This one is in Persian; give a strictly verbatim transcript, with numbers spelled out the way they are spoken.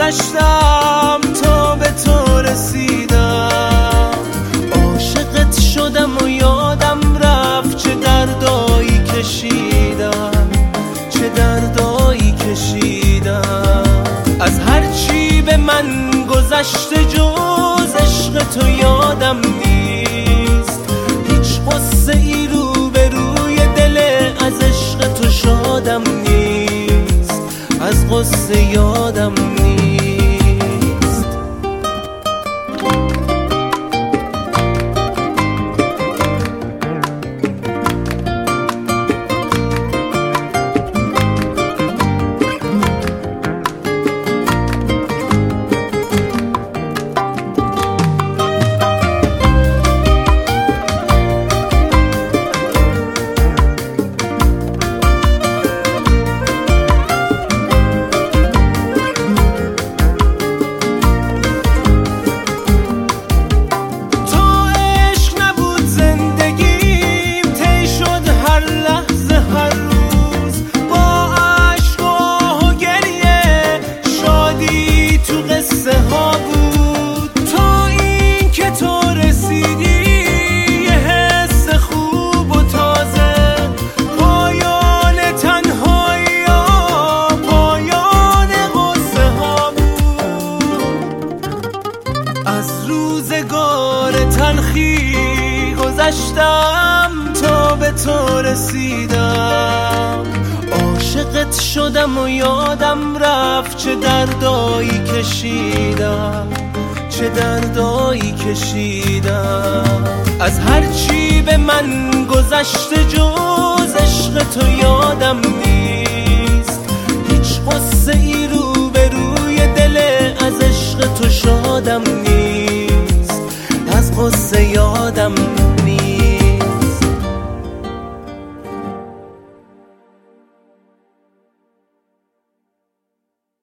گذشتم تا به تو رسیدم، عاشقت شدم و یادم رفت چه دردایی کشیدم، چه دردایی کشیدم. از هرچی به من گذشته جز عشق تو یادم نیست، هیچ قصه ای رو به روی دل از عشق تو شادم نیست، از قصه یادم نیست. از روزگار تلخی گذشتم تا به تو رسیدم، عاشقت شدم و یادم رفت چه دردایی کشیدم، چه دردایی کشیدم. از هرچی به من گذشته جز عشق تو یادم نیست، هیچ قصه ای رو به روی دل از عشق تو شادم نیست، از قصه یادم